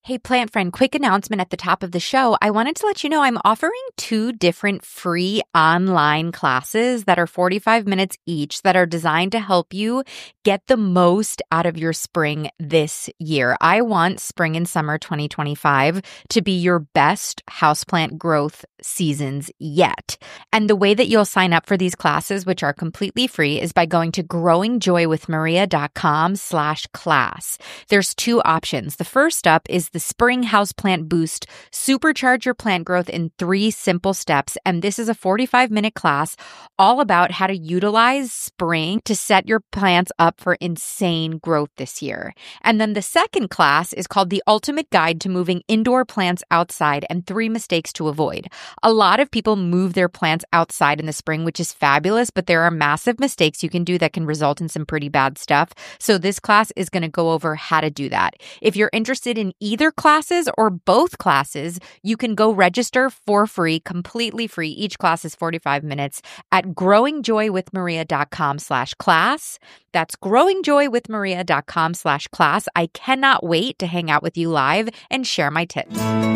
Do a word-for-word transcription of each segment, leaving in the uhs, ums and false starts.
Hey, plant friend, quick announcement at the top of the show. I wanted to let you know I'm offering two different free online classes that are forty-five minutes each that are designed to help you get the most out of your spring this year. I want spring and summer twenty twenty-five to be your best houseplant growth seasons yet. And the way that you'll sign up for these classes, which are completely free, is by going to growingjoywithmaria.com slash class. There's two options. The first up is the Spring Houseplant Boost. Supercharge your plant growth in three simple steps. And this is a forty-five minute class all about how to utilize spring to set your plants up for insane growth this year. And then the second class is called The Ultimate Guide to Moving Indoor Plants Outside and Three Mistakes to Avoid. A lot of people move their plants outside in the spring, which is fabulous, but there are massive mistakes you can do that can result in some pretty bad stuff. So this class is going to go over how to do that. If you're interested in either classes or both classes, you can go register for free, completely free. Each class is forty-five minutes at growingjoywithmaria.com slash class. That's growingjoywithmaria.com slash class. I cannot wait to hang out with you live and share my tips.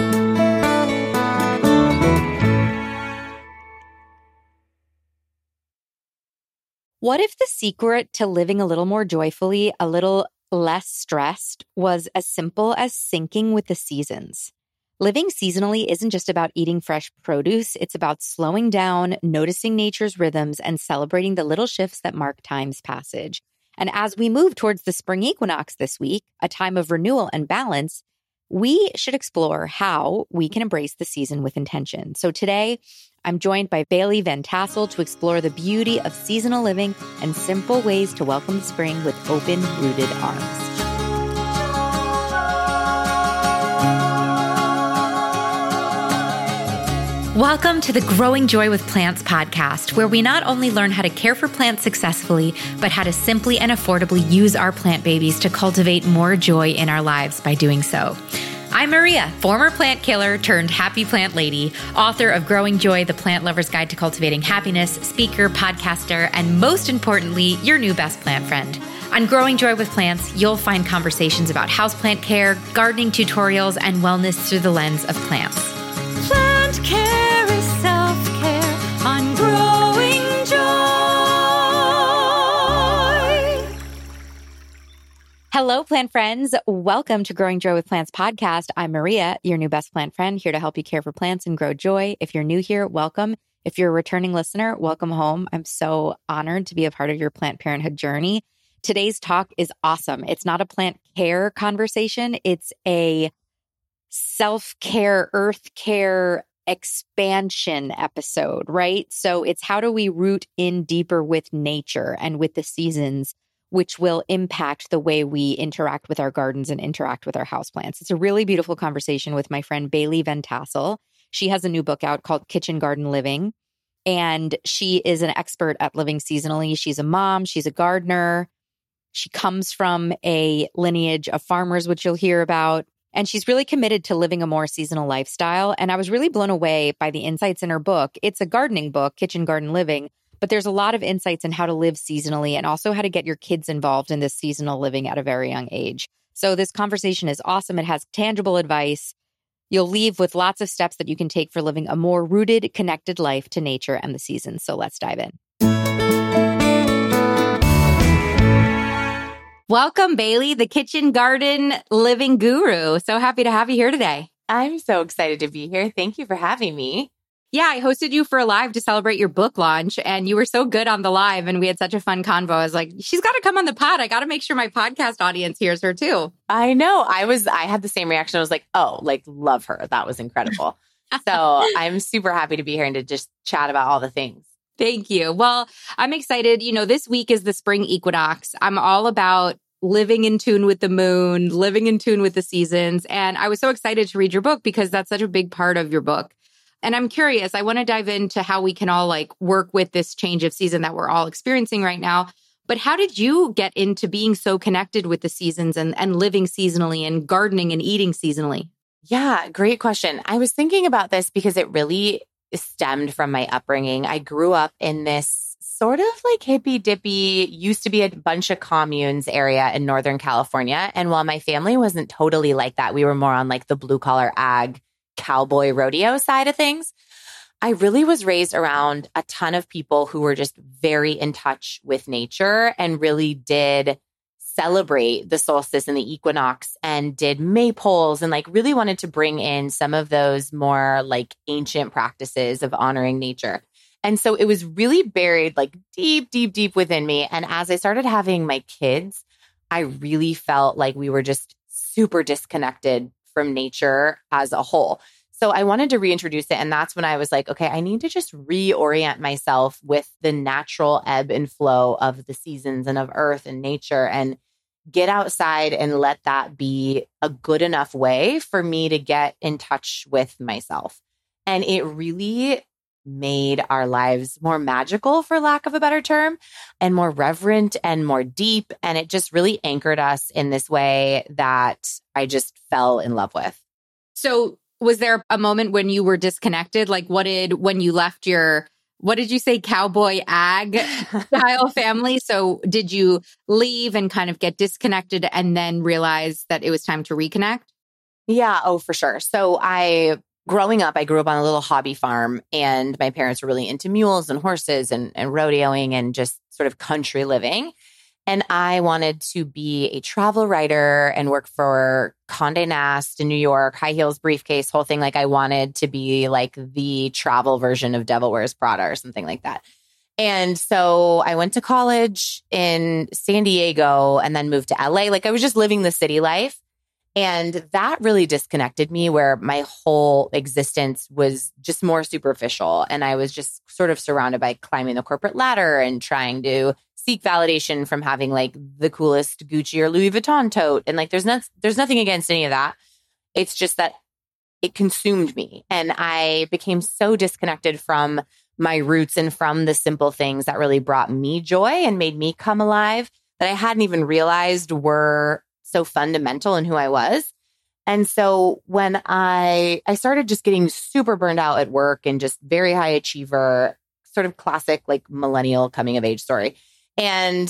What if the secret to living a little more joyfully, a little less stressed, was as simple as syncing with the seasons? Living seasonally isn't just about eating fresh produce. It's about slowing down, noticing nature's rhythms, and celebrating the little shifts that mark time's passage. And as we move towards the spring equinox this week, a time of renewal and balance, we should explore how we can embrace the season with intention. So today, I'm joined by Bailey Van Tassel to explore the beauty of seasonal living and simple ways to welcome the spring with open, rooted arms. Welcome to the Growing Joy with Plants podcast, where we not only learn how to care for plants successfully, but how to simply and affordably use our plant babies to cultivate more joy in our lives by doing so. I'm Maria, former plant killer turned happy plant lady, author of Growing Joy, The Plant Lover's Guide to Cultivating Happiness, speaker, podcaster, and most importantly, your new best plant friend. On Growing Joy with Plants, you'll find conversations about houseplant care, gardening tutorials, and wellness through the lens of plants. Plant care is self-care on Growing Joy. Hello, plant friends. Welcome to Growing Joy with Plants podcast. I'm Maria, your new best plant friend, here to help you care for plants and grow joy. If you're new here, welcome. If you're a returning listener, welcome home. I'm so honored to be a part of your plant parenthood journey. Today's talk is awesome. It's not a plant care conversation. It's a self-care, earth care expansion episode, right? So it's how do we root in deeper with nature and with the seasons, which will impact the way we interact with our gardens and interact with our houseplants. It's a really beautiful conversation with my friend Bailey Van Tassel. She has a new book out called Kitchen Garden Living, and she is an expert at living seasonally. She's a mom. She's a gardener. She comes from a lineage of farmers, which you'll hear about. And she's really committed to living a more seasonal lifestyle. And I was really blown away by the insights in her book. It's a gardening book, Kitchen Garden Living, but there's a lot of insights in how to live seasonally and also how to get your kids involved in this seasonal living at a very young age. So this conversation is awesome. It has tangible advice. You'll leave with lots of steps that you can take for living a more rooted, connected life to nature and the seasons. So let's dive in. Welcome, Bailey, the Kitchen Garden Living Guru. So happy to have you here today. I'm so excited to be here. Thank you for having me. Yeah, I hosted you for a live to celebrate your book launch, and you were so good on the live, and we had such a fun convo. I was like, she's got to come on the pod. I got to make sure my podcast audience hears her too. I know. I was, I had the same reaction. I was like, oh, like, love her. That was incredible. So I'm super happy to be here and to just chat about all the things. Thank you. Well, I'm excited. You know, this week is the spring equinox. I'm all about living in tune with the moon, living in tune with the seasons. And I was so excited to read your book because that's such a big part of your book. And I'm curious, I want to dive into how we can all like work with this change of season that we're all experiencing right now. But how did you get into being so connected with the seasons and, and living seasonally and gardening and eating seasonally? Yeah, great question. I was thinking about this because it really stemmed from my upbringing. I grew up in this sort of like hippy dippy, used to be a bunch of communes area in Northern California. And while my family wasn't totally like that, we were more on like the blue collar ag cowboy rodeo side of things. I really was raised around a ton of people who were just very in touch with nature and really did celebrate the solstice and the equinox and did maypoles and like really wanted to bring in some of those more like ancient practices of honoring nature. And so it was really buried like deep, deep, deep within me. And as I started having my kids, I really felt like we were just super disconnected from nature as a whole. So I wanted to reintroduce it. And that's when I was like, okay, I need to just reorient myself with the natural ebb and flow of the seasons and of earth and nature and get outside and let that be a good enough way for me to get in touch with myself. And it really made our lives more magical, for lack of a better term, and more reverent and more deep. And it just really anchored us in this way that I just fell in love with. So was there a moment when you were disconnected? Like what did, when you left your, what did you say, cowboy ag style family? So did you leave and kind of get disconnected and then realize that it was time to reconnect? Yeah. Oh, for sure. So I, growing up, I grew up on a little hobby farm and my parents were really into mules and horses and, and rodeoing and just sort of country living. And I wanted to be a travel writer and work for Condé Nast in New York, high heels, briefcase, whole thing. Like I wanted to be like the travel version of Devil Wears Prada or something like that. And so I went to college in San Diego and then moved to L A. Like I was just living the city life. And that really disconnected me where my whole existence was just more superficial. And I was just sort of surrounded by climbing the corporate ladder and trying to seek validation from having like the coolest Gucci or Louis Vuitton tote. And like, there's not, there's nothing against any of that. It's just that it consumed me. And I became so disconnected from my roots and from the simple things that really brought me joy and made me come alive that I hadn't even realized were so fundamental in who I was. And so when I, I started just getting super burned out at work and just very high achiever, sort of classic, like millennial coming of age story. And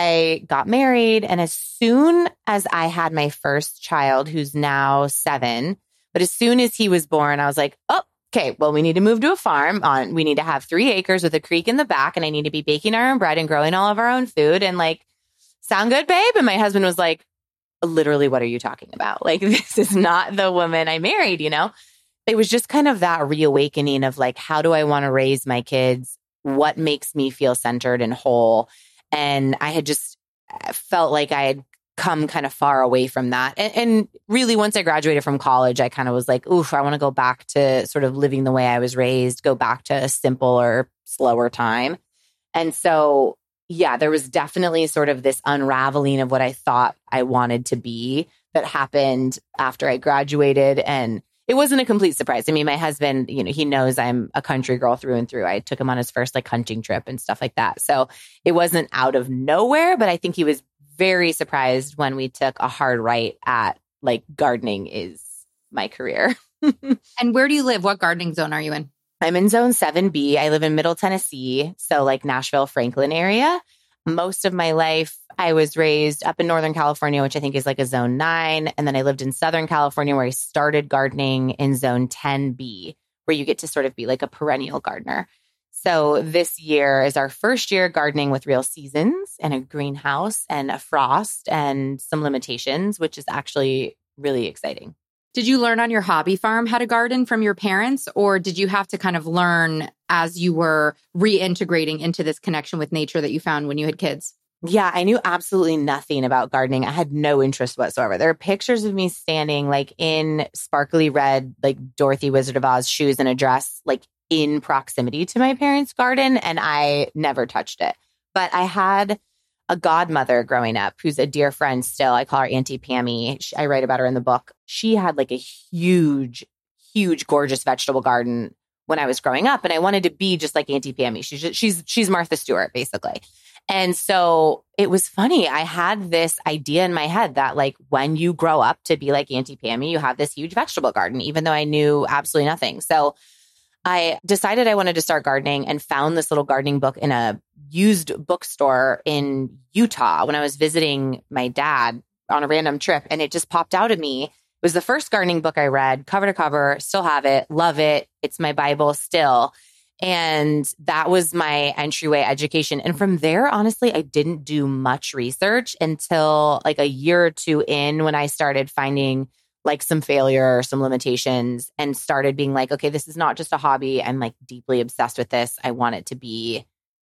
I got married. And as soon as I had my first child, who's now seven, but as soon as he was born, I was like, oh, okay, well, we need to move to a farm on, we need to have three acres with a creek in the back. And I need to be baking our own bread and growing all of our own food. And like, sound good, babe? And my husband was like, literally, what are you talking about? Like, this is not the woman I married, you know? It was just kind of that reawakening of like, how do I want to raise my kids? What makes me feel centered and whole? And I had just felt like I had come kind of far away from that. And, and really, once I graduated from college, I kind of was like, oof, I want to go back to sort of living the way I was raised, go back to a simpler, slower time. And so, yeah, there was definitely sort of this unraveling of what I thought I wanted to be that happened after I graduated. And it wasn't a complete surprise. I mean, my husband, you know, he knows I'm a country girl through and through. I took him on his first like hunting trip and stuff like that. So it wasn't out of nowhere, but I think he was very surprised when we took a hard right at like gardening is my career. And where do you live? What gardening zone are you in? I'm in zone seven B. I live in Middle Tennessee. So like Nashville, Franklin area. Most of my life, I was raised up in Northern California, which I think is like a zone nine. And then I lived in Southern California where I started gardening in zone ten B, where you get to sort of be like a perennial gardener. So this year is our first year gardening with real seasons and a greenhouse and a frost and some limitations, which is actually really exciting. Did you learn on your hobby farm how to garden from your parents, or did you have to kind of learn as you were reintegrating into this connection with nature that you found when you had kids? Yeah, I knew absolutely nothing about gardening. I had no interest whatsoever. There are pictures of me standing like in sparkly red, like Dorothy Wizard of Oz shoes and a dress, like in proximity to my parents' garden, and I never touched it. But I had a godmother growing up who's a dear friend still. I call her Auntie Pammy. She, I write about her in the book. She had like a huge, huge, gorgeous vegetable garden when I was growing up. And I wanted to be just like Auntie Pammy. She's just, she's she's Martha Stewart, basically. And so it was funny. I had this idea in my head that like when you grow up to be like Auntie Pammy, you have this huge vegetable garden, even though I knew absolutely nothing. So I decided I wanted to start gardening and found this little gardening book in a used bookstore in Utah when I was visiting my dad on a random trip. And it just popped out at me. It was the first gardening book I read, cover to cover, still have it, love it. It's my Bible still. And that was my entryway education. And from there, honestly, I didn't do much research until like a year or two in when I started finding like some failure, some limitations, and started being like, okay, this is not just a hobby. I'm like deeply obsessed with this. I want it to be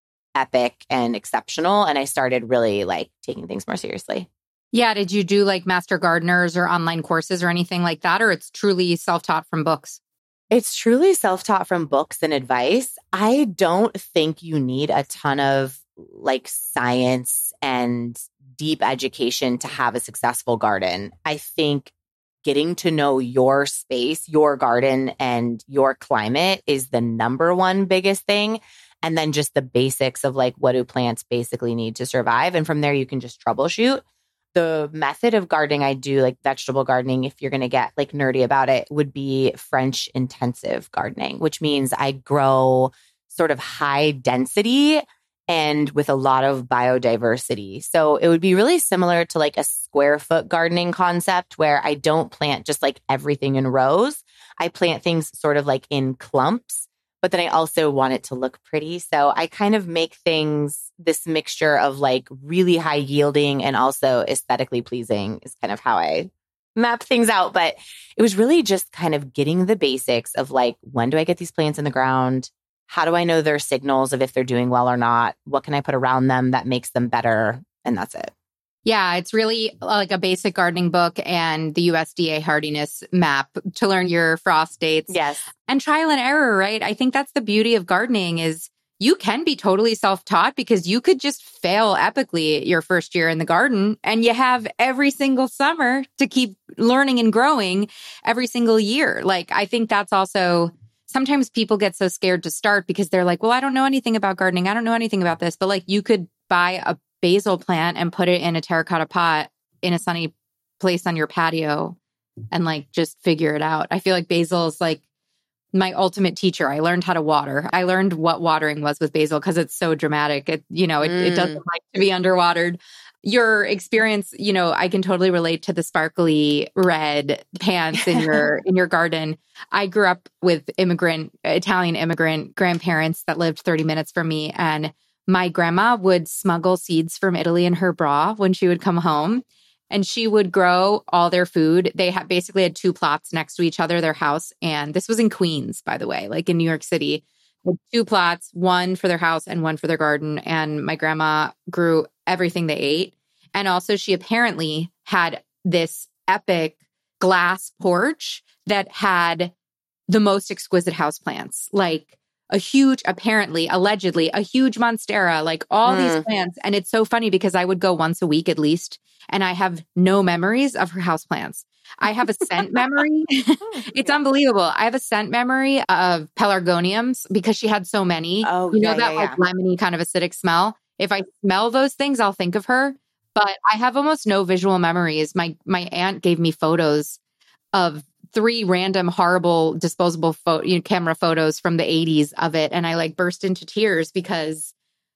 epic and exceptional. And I started really like taking things more seriously. Yeah. Did you do like master gardeners or online courses or anything like that? Or it's truly self-taught from books? It's truly self-taught from books and advice. I don't think you need a ton of like science and deep education to have a successful garden. I think getting to know your space, your garden, and your climate is the number one biggest thing. And then just the basics of like, what do plants basically need to survive? And from there, you can just troubleshoot. The method of gardening I do, like vegetable gardening, if you're going to get like nerdy about it, would be French intensive gardening, which means I grow sort of high density and with a lot of biodiversity. So it would be really similar to like a square foot gardening concept where I don't plant just like everything in rows. I plant things sort of like in clumps, but then I also want it to look pretty. So I kind of make things, this mixture of like really high yielding and also aesthetically pleasing is kind of how I map things out. But it was really just kind of getting the basics of like, when do I get these plants in the ground? How do I know their signals of if they're doing well or not? What can I put around them that makes them better? And that's it. Yeah, it's really like a basic gardening book and the U S D A hardiness map to learn your frost dates. Yes. And trial and error, right? I think that's the beauty of gardening is you can be totally self-taught because you could just fail epically your first year in the garden and you have every single summer to keep learning and growing every single year. Like, I think that's also... Sometimes people get so scared to start because they're like, well, I don't know anything about gardening. I don't know anything about this. But like you could buy a basil plant and put it in a terracotta pot in a sunny place on your patio and like just figure it out. I feel like basil is like my ultimate teacher. I learned how to water. I learned what watering was with basil because it's so dramatic. It, you know, it, mm. it doesn't like to be underwatered. Your experience, you know, I can totally relate to the sparkly red pants in your in your garden. I grew up with immigrant, Italian immigrant grandparents that lived thirty minutes from me. And my grandma would smuggle seeds from Italy in her bra when she would come home. And she would grow all their food. They had basically had two plots next to each other, their house. And this was in Queens, by the way, like in New York City. Two plots, one for their house and one for their garden. And my grandma grew everything they ate. And also she apparently had this epic glass porch that had the most exquisite houseplants, like a huge, apparently, allegedly, a huge monstera, like all mm. these plants. And it's so funny because I would go once a week at least, and I have no memories of her houseplants. I have a scent memory. It's unbelievable. I have a scent memory of pelargoniums because she had so many. Oh, you know yeah, that yeah, like yeah. lemony kind of acidic smell. If I smell those things, I'll think of her. But I have almost no visual memories. My my aunt gave me photos of three random horrible disposable photo, you know, camera photos from the eighties of it, and I like burst into tears because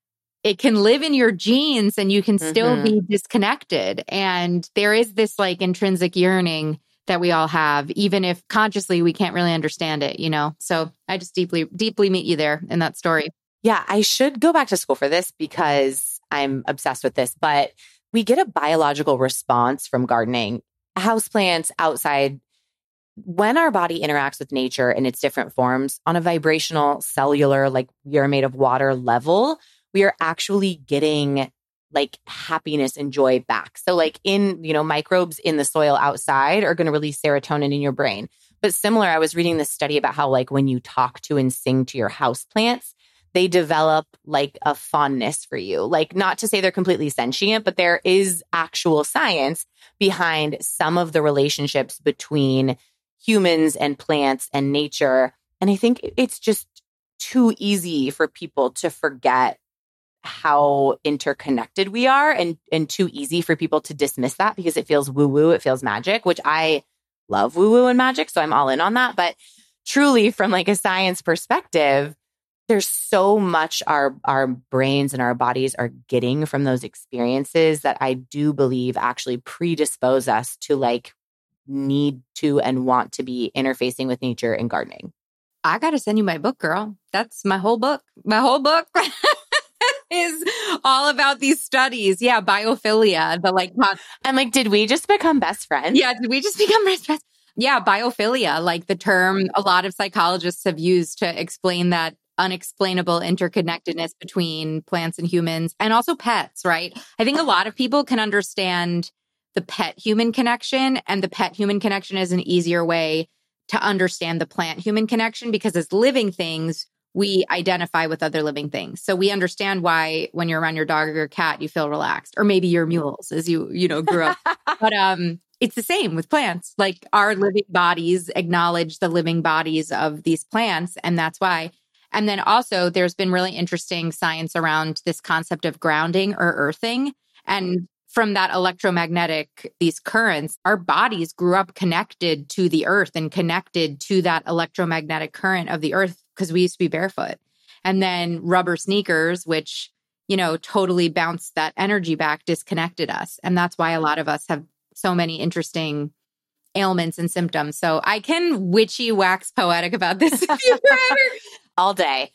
it can live in your genes and you can still mm-hmm. be disconnected. And there is this like intrinsic yearning that we all have, even if consciously we can't really understand it, you know? So I just deeply, deeply meet you there in that story. Yeah, I should go back to school for this because I'm obsessed with this, but we get a biological response from gardening. Houseplants outside, when our body interacts with nature in its different forms on a vibrational, cellular, like we are made of water level, we are actually getting like happiness and joy back. So like in, you know, microbes in the soil outside are going to release serotonin in your brain. But similar, I was reading this study about how like when you talk to and sing to your houseplants, they develop like a fondness for you. Like not to say they're completely sentient, but there is actual science behind some of the relationships between humans and plants and nature. And I think it's just too easy for people to forget how interconnected we are and, and too easy for people to dismiss that because it feels woo-woo, it feels magic, which I love woo-woo and magic. So I'm all in on that. But truly from like a science perspective, there's so much our our brains and our bodies are getting from those experiences that I do believe actually predispose us to like need to and want to be interfacing with nature and gardening. I got to send you my book, girl. That's my whole book. My whole book is all about these studies. Yeah, biophilia, the like. I'm like, did we just become best friends? Yeah, did we just become best friends? Yeah, biophilia, like the term a lot of psychologists have used to explain that unexplainable interconnectedness between plants and humans and also pets, right? I think a lot of people can understand the pet-human connection, and the pet-human connection is an easier way to understand the plant-human connection because as living things, we identify with other living things. So we understand why when you're around your dog or your cat, you feel relaxed, or maybe your mules as you, you know, grew up. But um, it's the same with plants. Like our living bodies acknowledge the living bodies of these plants, and that's why. And then also there's been really interesting science around this concept of grounding or earthing. And from that electromagnetic, these currents, our bodies grew up connected to the earth and connected to that electromagnetic current of the earth because we used to be barefoot. And then rubber sneakers, which, you know, totally bounced that energy back, disconnected us. And that's why a lot of us have so many interesting ailments and symptoms. So I can witchy wax poetic about this if you forever. All day.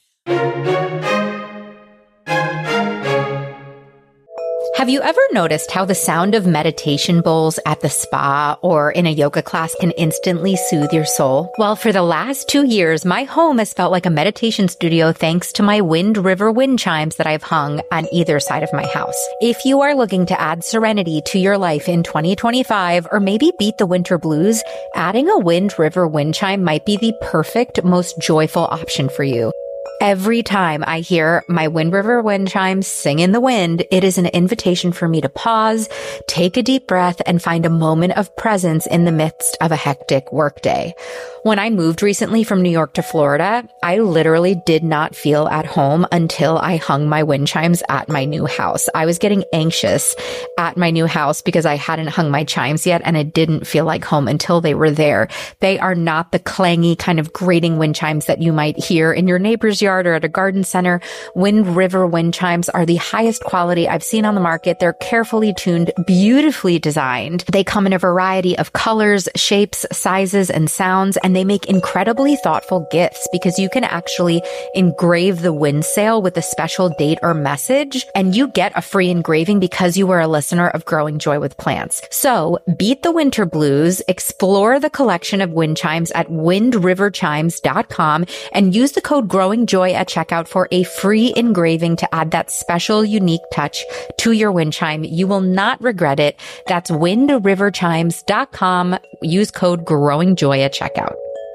Have you ever noticed how the sound of meditation bowls at the spa or in a yoga class can instantly soothe your soul? Well, for the last two years, my home has felt like a meditation studio thanks to my Wind River wind chimes that I've hung on either side of my house. If you are looking to add serenity to your life in twenty twenty-five or maybe beat the winter blues, adding a Wind River wind chime might be the perfect, most joyful option for you. Every time I hear my Wind River wind chimes sing in the wind, it is an invitation for me to pause, take a deep breath, and find a moment of presence in the midst of a hectic workday. When I moved recently from New York to Florida, I literally did not feel at home until I hung my wind chimes at my new house. I was getting anxious at my new house because I hadn't hung my chimes yet, and it didn't feel like home until they were there. They are not the clangy kind of grating wind chimes that you might hear in your neighbor's yard or at a garden center. Wind River wind chimes are the highest quality I've seen on the market. They're carefully tuned, beautifully designed. They come in a variety of colors, shapes, sizes, and sounds, and they make incredibly thoughtful gifts because you can actually engrave the wind sail with a special date or message, and you get a free engraving because you were a listener of Growing Joy with Plants. So beat the winter blues, explore the collection of wind chimes at wind river chimes dot com, and use the code Growing Joy at checkout for a free engraving to add that special, unique touch to your wind chime. You will not regret it. That's wind river chimes dot com. Use code Growing Joy at checkout.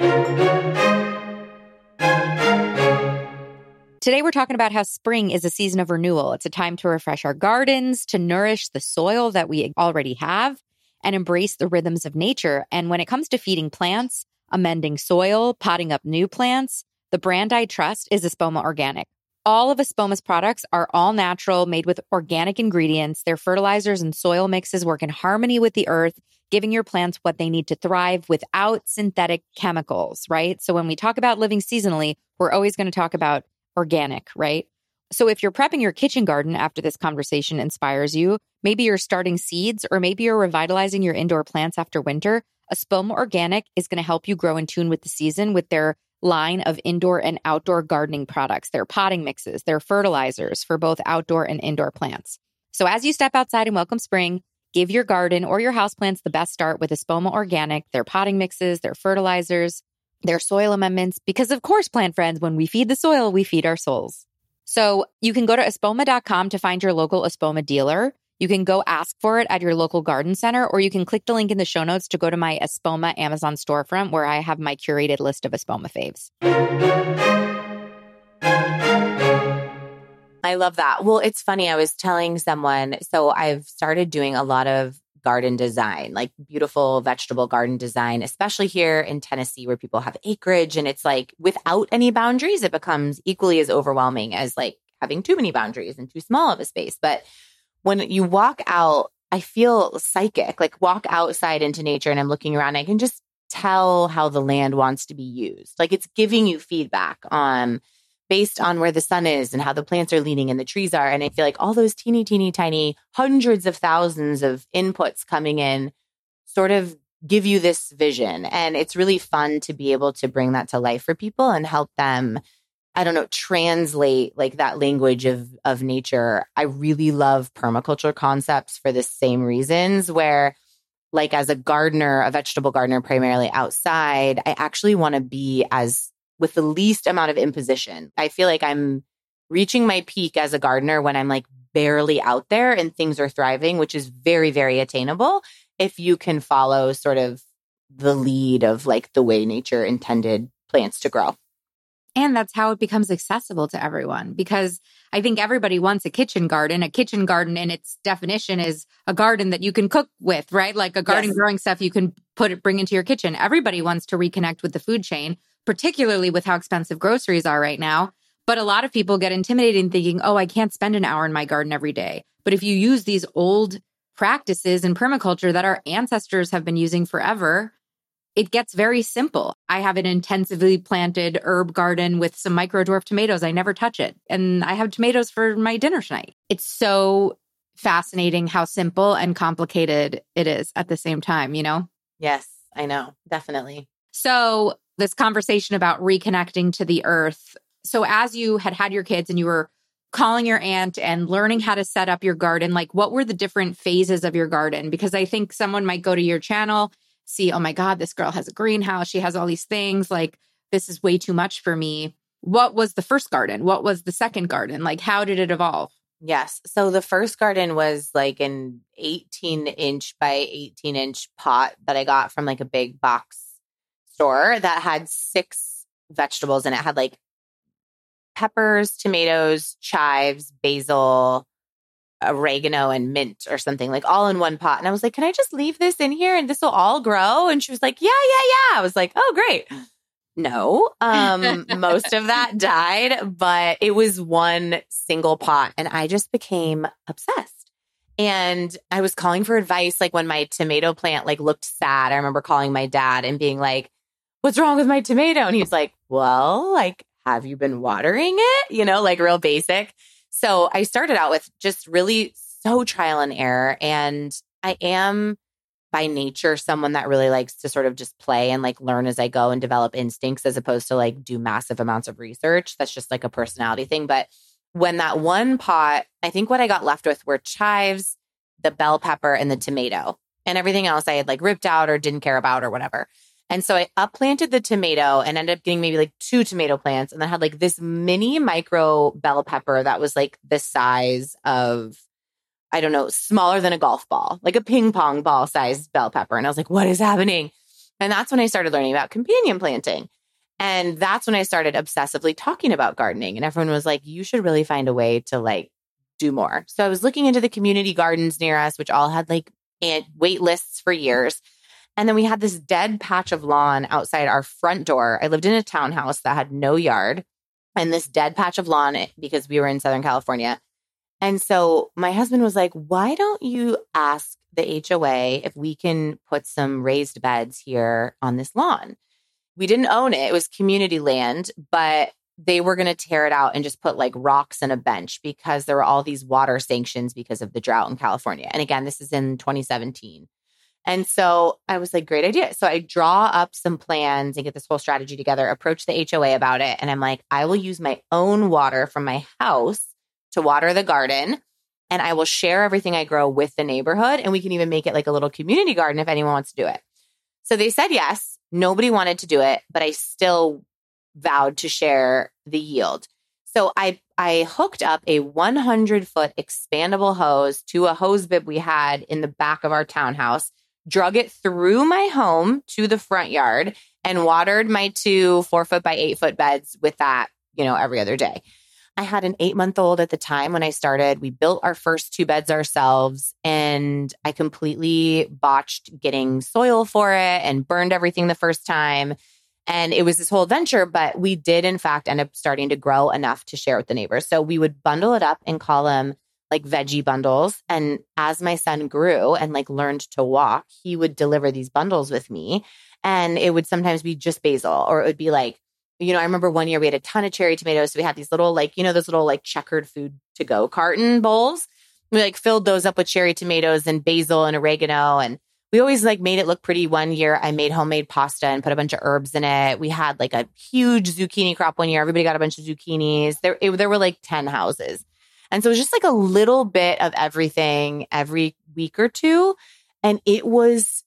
Today, we're talking about how spring is a season of renewal. It's a time to refresh our gardens, to nourish the soil that we already have, and embrace the rhythms of nature. And when it comes to feeding plants, amending soil, potting up new plants, the brand I trust is Espoma Organic. All of Espoma's products are all natural, made with organic ingredients. Their fertilizers and soil mixes work in harmony with the earth, giving your plants what they need to thrive without synthetic chemicals, right? So when we talk about living seasonally, we're always going to talk about organic, right? So if you're prepping your kitchen garden after this conversation inspires you, maybe you're starting seeds, or maybe you're revitalizing your indoor plants after winter, Espoma Organic is going to help you grow in tune with the season with their line of indoor and outdoor gardening products, their potting mixes, their fertilizers for both outdoor and indoor plants. So as you step outside and welcome spring, give your garden or your houseplants the best start with Espoma Organic, their potting mixes, their fertilizers, their soil amendments, because of course, plant friends, when we feed the soil, we feed our souls. So you can go to espoma dot com to find your local Espoma dealer. You can go ask for it at your local garden center, or you can click the link in the show notes to go to my Espoma Amazon storefront where I have my curated list of Espoma faves. I love that. Well, it's funny. I was telling someone, so I've started doing a lot of garden design, like beautiful vegetable garden design, especially here in Tennessee where people have acreage, and it's like without any boundaries, it becomes equally as overwhelming as like having too many boundaries and too small of a space. But when you walk out, I feel psychic, like walk outside into nature and I'm looking around, I can just tell how the land wants to be used. Like it's giving you feedback on based on where the sun is and how the plants are leaning and the trees are. And I feel like all those teeny, teeny, tiny hundreds of thousands of inputs coming in sort of give you this vision. And it's really fun to be able to bring that to life for people and help them, I don't know, translate like that language of, of nature. I really love permaculture concepts for the same reasons where like as a gardener, a vegetable gardener, primarily outside, I actually want to be as with the least amount of imposition. I feel like I'm reaching my peak as a gardener when I'm like barely out there and things are thriving, which is very, very attainable if you can follow sort of the lead of like the way nature intended plants to grow. And that's how it becomes accessible to everyone, because I think everybody wants a kitchen garden. A kitchen garden in its definition is a garden that you can cook with, right? Like a garden yes. growing stuff you can put it, bring into your kitchen. Everybody wants to reconnect with the food chain, particularly with how expensive groceries are right now. But a lot of people get intimidated in thinking, oh, I can't spend an hour in my garden every day. But if you use these old practices in permaculture that our ancestors have been using forever, it gets very simple. I have an intensively planted herb garden with some micro dwarf tomatoes. I never touch it. And I have tomatoes for my dinner tonight. It's so fascinating how simple and complicated it is at the same time, you know? Yes, I know. Definitely. So this conversation about reconnecting to the earth. So as you had had your kids and you were calling your aunt and learning how to set up your garden, like what were the different phases of your garden? Because I think someone might go to your channel, see, oh my God, this girl has a greenhouse. She has all these things. Like, this is way too much for me. What was the first garden? What was the second garden? Like, how did it evolve? Yes. So the first garden was like an eighteen inch by eighteen inch pot that I got from like a big box store that had six vegetables in it. It had like peppers, tomatoes, chives, basil, oregano, and mint or something, like all in one pot. And I was like, can I just leave this in here and this will all grow? And she was like, yeah, yeah, yeah. I was like, oh, great. No, um, most of that died, but it was one single pot. And I just became obsessed. And I was calling for advice. Like when my tomato plant like looked sad, I remember calling my dad and being like, what's wrong with my tomato? And he was like, well, like, have you been watering it? You know, like real basic. So I started out with just really so trial and error. And I am by nature someone that really likes to sort of just play and like learn as I go and develop instincts as opposed to like do massive amounts of research. That's just like a personality thing. But when that one pot, I think what I got left with were chives, the bell pepper, and the tomato. And everything else I had like ripped out or didn't care about or whatever. And so I upplanted the tomato and ended up getting maybe like two tomato plants. And then had like this mini micro bell pepper that was like the size of, I don't know, smaller than a golf ball, like a ping pong ball sized bell pepper. And I was like, what is happening? And that's when I started learning about companion planting. And that's when I started obsessively talking about gardening. And everyone was like, you should really find a way to like do more. So I was looking into the community gardens near us, which all had like wait lists for years. And then we had this dead patch of lawn outside our front door. I lived in a townhouse that had no yard and this dead patch of lawn because we were in Southern California. And so my husband was like, why don't you ask the H O A if we can put some raised beds here on this lawn? We didn't own it. It was community land, but they were going to tear it out and just put like rocks and a bench because there were all these water sanctions because of the drought in California. And again, this is in twenty seventeen. And so I was like, great idea. So I draw up some plans and get this whole strategy together, approach the H O A about it. And I'm like, I will use my own water from my house to water the garden. And I will share everything I grow with the neighborhood. And we can even make it like a little community garden if anyone wants to do it. So they said yes. Nobody wanted to do it, but I still vowed to share the yield. So I I hooked up a one hundred foot expandable hose to a hose bib we had in the back of our townhouse, drug it through my home to the front yard, and watered my two four foot by eight foot beds with that, you know, every other day. I had an eight month old at the time when I started. We built our first two beds ourselves, and I completely botched getting soil for it and burned everything the first time. And it was this whole adventure, but we did, in fact, end up starting to grow enough to share with the neighbors. So we would bundle it up and call them like veggie bundles. And as my son grew and like learned to walk, he would deliver these bundles with me. And it would sometimes be just basil, or it would be like, you know, I remember one year we had a ton of cherry tomatoes. So we had these little, like, you know, those little like checkered food to go carton bowls. We like filled those up with cherry tomatoes and basil and oregano. And we always like made it look pretty. One year I made homemade pasta and put a bunch of herbs in it. We had like a huge zucchini crop one year. Everybody got a bunch of zucchinis. There, it, there were like ten houses. And so it was just like a little bit of everything every week or two. And it was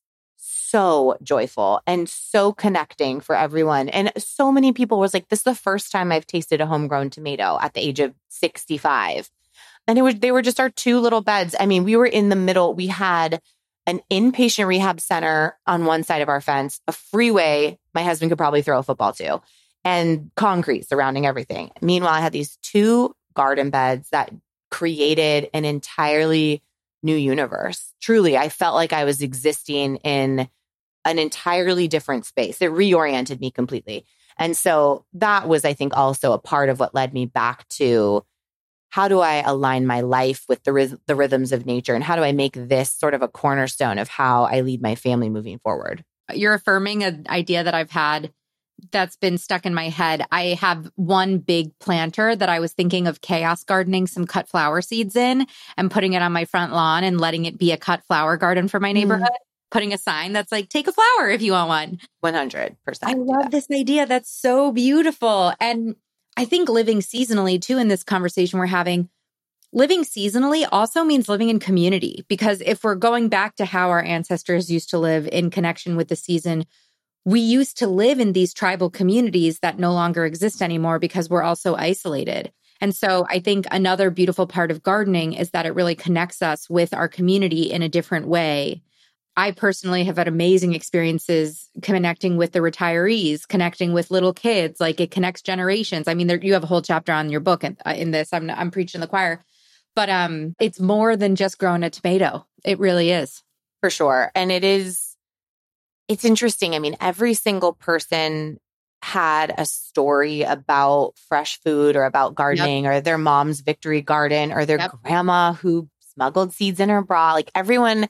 so joyful and so connecting for everyone. And so many people was like, this is the first time I've tasted a homegrown tomato at the age of sixty-five. And it was, they were just our two little beds. I mean, we were in the middle. We had an inpatient rehab center on one side of our fence, a freeway my husband could probably throw a football to, and concrete surrounding everything. Meanwhile, I had these two garden beds that created an entirely new universe. Truly, I felt like I was existing in an entirely different space. It reoriented me completely. And so that was, I think, also a part of what led me back to how do I align my life with the, ryth- the rhythms of nature? And how do I make this sort of a cornerstone of how I lead my family moving forward? You're affirming an idea that I've had that's been stuck in my head. I have one big planter that I was thinking of chaos gardening some cut flower seeds in and putting it on my front lawn and letting it be a cut flower garden for my neighborhood. Mm. Putting a sign that's like, take a flower if you want one. one hundred percent. I love this idea. That's so beautiful. And I think living seasonally too, in this conversation we're having, living seasonally also means living in community. Because if we're going back to how our ancestors used to live in connection with the season, we used to live in these tribal communities that no longer exist anymore because we're also isolated. And so I think another beautiful part of gardening is that it really connects us with our community in a different way. I personally have had amazing experiences connecting with the retirees, connecting with little kids. Like it connects generations. I mean, there, you have a whole chapter on your book in, uh, in this. I'm I'm preaching the choir, but um, it's more than just growing a tomato. It really is, for sure. And it is. It's interesting. I mean, every single person had a story about fresh food or about gardening, yep. or their mom's victory garden, or their yep. grandma who smuggled seeds in her bra. Like everyone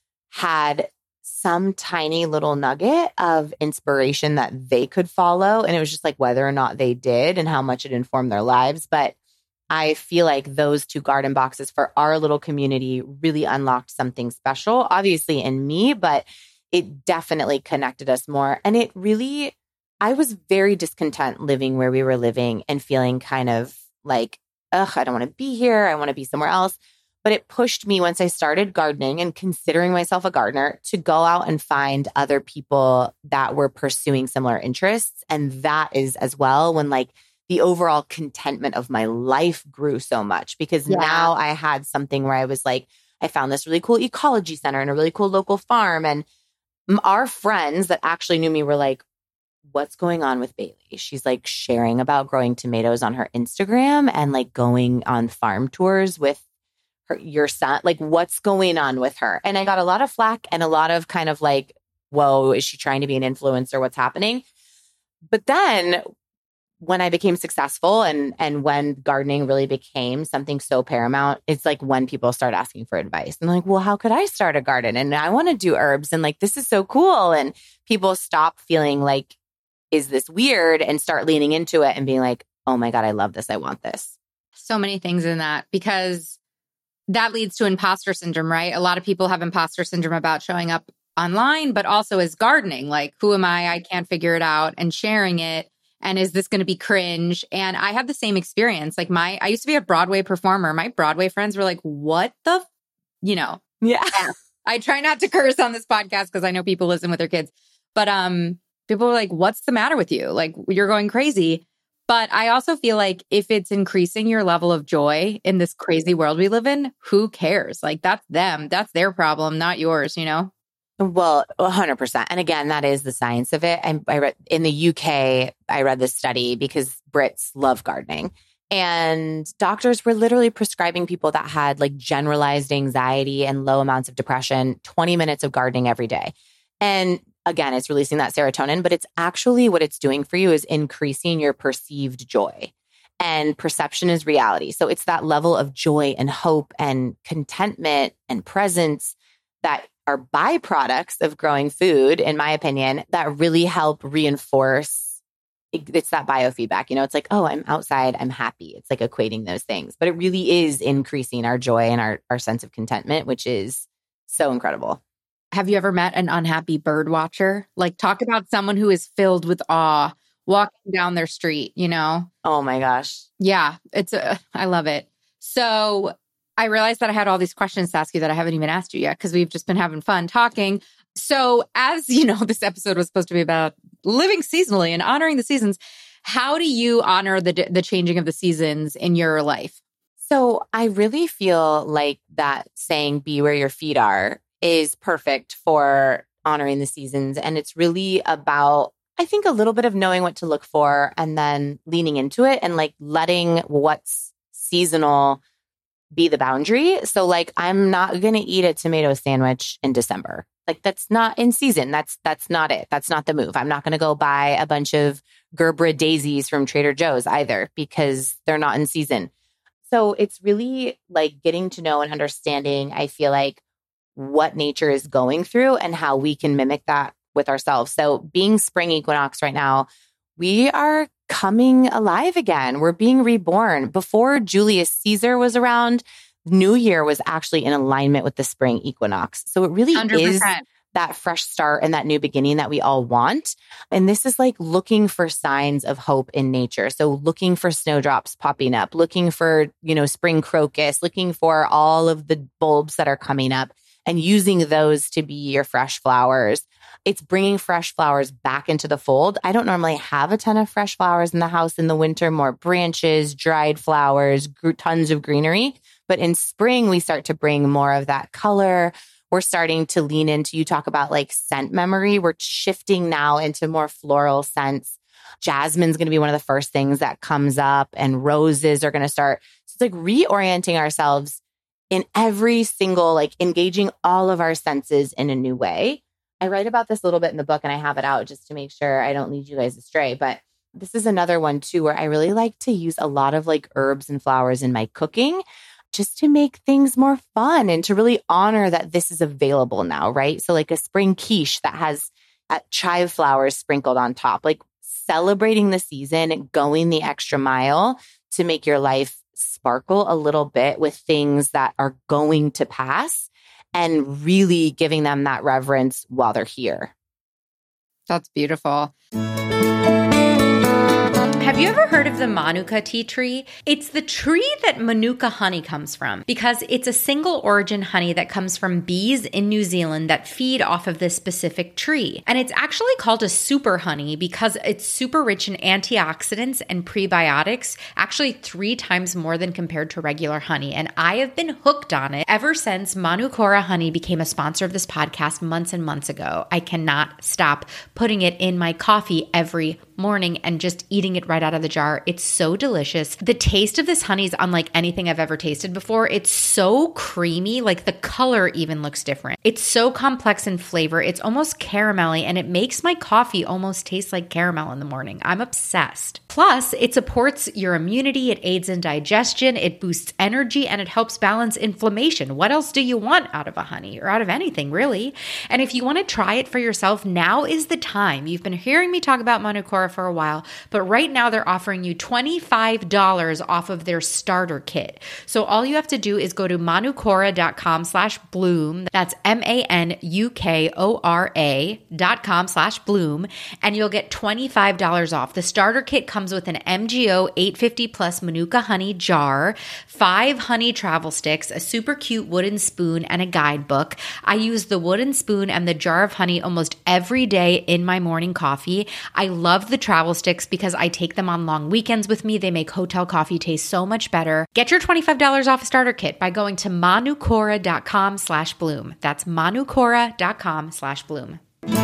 had some tiny little nugget of inspiration that they could follow. And it was just like whether or not they did and how much it informed their lives. But I feel like those two garden boxes for our little community really unlocked something special, obviously in me, but it definitely connected us more. And it really, I was very discontent living where we were living and feeling kind of like, ugh, I don't want to be here. I want to be somewhere else. But it pushed me once I started gardening and considering myself a gardener to go out and find other people that were pursuing similar interests. And that is as well when like the overall contentment of my life grew so much because yeah. now I had something where I was like, I found this really cool ecology center and a really cool local farm. And our friends that actually knew me were like, what's going on with Bailey? She's like sharing about growing tomatoes on her Instagram and like going on farm tours with her, your son. Like, what's going on with her? And I got a lot of flack and a lot of kind of like, whoa, is she trying to be an influencer? What's happening? But then when I became successful and and when gardening really became something so paramount, it's like when people start asking for advice and like, well, how could I start a garden? And I want to do herbs and like, this is so cool. And people stop feeling like, is this weird? And start leaning into it and being like, oh my God, I love this. I want this. So many things in that because that leads to imposter syndrome, right? A lot of people have imposter syndrome about showing up online, but also as gardening. Like, who am I? I can't figure it out and sharing it. And is this going to be cringe? And I had the same experience. Like my, I used to be a Broadway performer. My Broadway friends were like, what the, f-? you know? Yeah. I try not to curse on this podcast because I know people listen with their kids. But um, people were like, what's the matter with you? Like, you're going crazy. But I also feel like if it's increasing your level of joy in this crazy world we live in, who cares? Like, that's them. That's their problem, not yours, you know? Well, one hundred percent. And again, that is the science of it. I, I read in the U K, I read this study because Brits love gardening. And doctors were literally prescribing people that had like generalized anxiety and low amounts of depression, twenty minutes of gardening every day. And again, it's releasing that serotonin, but it's actually what it's doing for you is increasing your perceived joy. and perception is reality. So it's that level of joy and hope and contentment and presence that are byproducts of growing food, in my opinion, that really help reinforce. It's that biofeedback. You know, it's like, oh, I'm outside, I'm happy. It's like equating those things, but it really is increasing our joy and our, our sense of contentment, which is so incredible. Have you ever met an unhappy bird watcher? Like, talk about someone who is filled with awe walking down their street, you know? Oh my gosh. Yeah, it's a, I love it. So I realized that I had all these questions to ask you that I haven't even asked you yet because we've just been having fun talking. So as you know, this episode was supposed to be about living seasonally and honoring the seasons. How do you honor the the changing of the seasons in your life? So I really feel like that saying, be where your feet are, is perfect for honoring the seasons. And it's really about, I think, a little bit of knowing what to look for and then leaning into it and like letting what's seasonal be the boundary. So like, I'm not going to eat a tomato sandwich in December. Like that's not in season. That's, that's not it. That's not the move. I'm not going to go buy a bunch of Gerber daisies from Trader Joe's either because they're not in season. So it's really like getting to know and understanding, I feel like, what nature is going through and how we can mimic that with ourselves. So being spring equinox right now, we are coming alive again. We're being reborn. Before Julius Caesar was around, New Year was actually in alignment with the spring equinox. So it really one hundred percent is that fresh start and that new beginning that we all want. And this is like looking for signs of hope in nature. So looking for snowdrops popping up, looking for, you know, spring crocus, looking for all of the bulbs that are coming up and using those to be your fresh flowers. It's bringing fresh flowers back into the fold. I don't normally have a ton of fresh flowers in the house in the winter, more branches, dried flowers, gr- tons of greenery. But in spring, we start to bring more of that color. We're starting to lean into, you talk about like scent memory. We're shifting now into more floral scents. Jasmine's going to be one of the first things that comes up, and roses are going to start. So it's like reorienting ourselves in every single, like engaging all of our senses in a new way. I write about this a little bit in the book and I have it out just to make sure I don't lead you guys astray. But this is another one too, where I really like to use a lot of like herbs and flowers in my cooking just to make things more fun and to really honor that this is available now, right? So like a spring quiche that has uh, chive flowers sprinkled on top, like celebrating the season, going the extra mile to make your life sparkle a little bit with things that are going to pass and really giving them that reverence while they're here. That's beautiful. Have you ever heard of the Manuka tea tree? It's the tree that Manuka honey comes from because it's a single origin honey that comes from bees in New Zealand that feed off of this specific tree. And it's actually called a super honey because it's super rich in antioxidants and prebiotics, actually three times more than compared to regular honey. And I have been hooked on it ever since Manukora Honey became a sponsor of this podcast months and months ago. I cannot stop putting it in my coffee every morning and just eating it right out of the jar. It's so delicious. The taste of this honey is unlike anything I've ever tasted before. It's so creamy, like the color even looks different. It's so complex in flavor. It's almost caramelly and it makes my coffee almost taste like caramel in the morning. I'm obsessed. Plus, it supports your immunity, it aids in digestion, it boosts energy, and it helps balance inflammation. What else do you want out of a honey or out of anything, really? And if you want to try it for yourself, now is the time. You've been hearing me talk about Manukora for a while, but right now they're offering you twenty-five dollars off of their starter kit. So all you have to do is go to manukora.com slash bloom. That's M-A-N-U-K-O-R-A dot com slash bloom. And you'll get twenty-five dollars off. The starter kit comes with an M G O eight fifty plus Manuka honey jar, five honey travel sticks, a super cute wooden spoon, and a guidebook. I use the wooden spoon and the jar of honey almost every day in my morning coffee. I love the travel sticks because I take them on long weekends with me. They make hotel coffee taste so much better. Get your twenty-five dollars off a starter kit by going to manukora.com slash bloom. That's manukora.com slash bloom.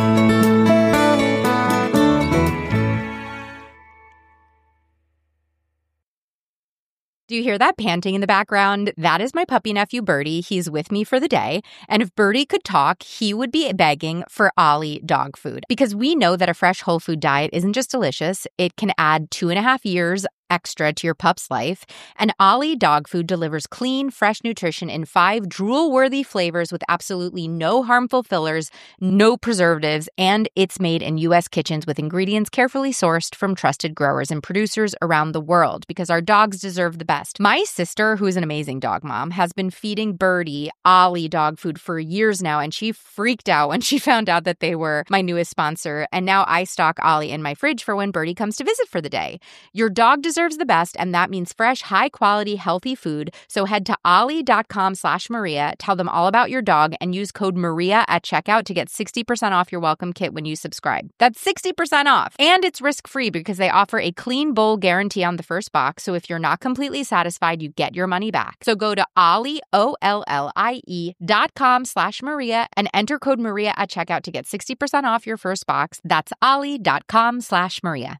Do you hear that panting in the background? That is my puppy nephew, Birdie. He's with me for the day. And if Birdie could talk, he would be begging for Ollie dog food. Because we know that a fresh whole food diet isn't just delicious. It can add two and a half years extra to your pup's life. And Ollie dog food delivers clean, fresh nutrition in five drool-worthy flavors with absolutely no harmful fillers, no preservatives, and it's made in U S kitchens with ingredients carefully sourced from trusted growers and producers around the world, because our dogs deserve the best. My sister, who is an amazing dog mom, has been feeding Birdie Ollie dog food for years now, and she freaked out when she found out that they were my newest sponsor. And now I stock Ollie in my fridge for when Birdie comes to visit for the day. Your dog deserves the best, and that means fresh, high-quality, healthy food. So head to ollie.com slash Maria, tell them all about your dog, and use code Maria at checkout to get sixty percent off your welcome kit when you subscribe. That's sixty percent off. And it's risk-free because they offer a clean bowl guarantee on the first box. So if you're not completely satisfied, you get your money back. So go to Ollie, O L L I E dot com slash Maria and enter code Maria at checkout to get sixty percent off your first box. That's ollie.com slash Maria.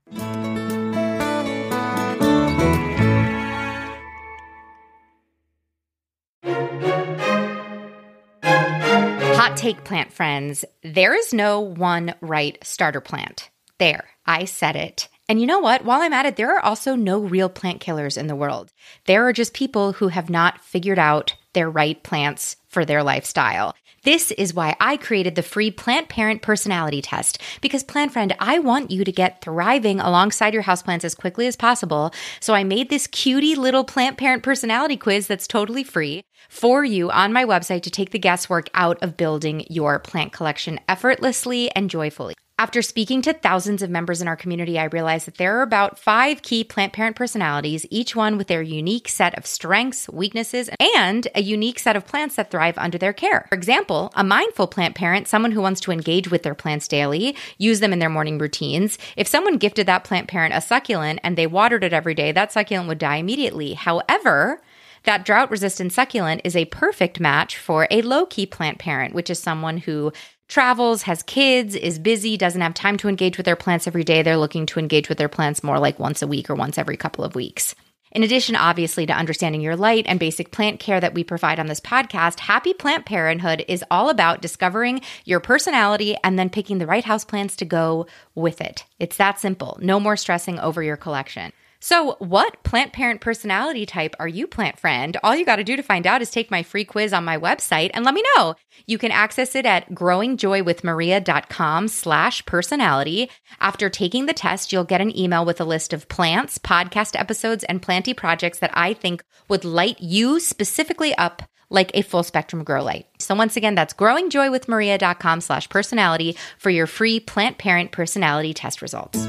Hot take, plant friends. There is no one right starter plant. There, I said it. And you know what? While I'm at it, there are also no real plant killers in the world. There are just people who have not figured out their right plants for their lifestyle. This is why I created the free Plant Parent Personality Test. Because, plant friend, I want you to get thriving alongside your houseplants as quickly as possible. So I made this cutie little Plant Parent Personality quiz that's totally free for you on my website to take the guesswork out of building your plant collection effortlessly and joyfully. After speaking to thousands of members in our community, I realized that there are about five key plant parent personalities, each one with their unique set of strengths, weaknesses, and a unique set of plants that thrive under their care. For example, a mindful plant parent, someone who wants to engage with their plants daily, use them in their morning routines. If someone gifted that plant parent a succulent and they watered it every day, that succulent would die immediately. However, that drought-resistant succulent is a perfect match for a low-key plant parent, which is someone who travels, has kids, is busy, doesn't have time to engage with their plants every day. They're looking to engage with their plants more like once a week or once every couple of weeks. In addition, obviously, to understanding your light and basic plant care that we provide on this podcast, Happy Plant Parenthood is all about discovering your personality and then picking the right houseplants to go with it. It's that simple. No more stressing over your collection. So what plant parent personality type are you, plant friend? All you got to do to find out is take my free quiz on my website and let me know. You can access it at growingjoywithmaria.com slash personality. After taking the test, you'll get an email with a list of plants, podcast episodes, and planty projects that I think would light you specifically up like a full spectrum grow light. So once again, that's growingjoywithmaria.com slash personality for your free plant parent personality test results.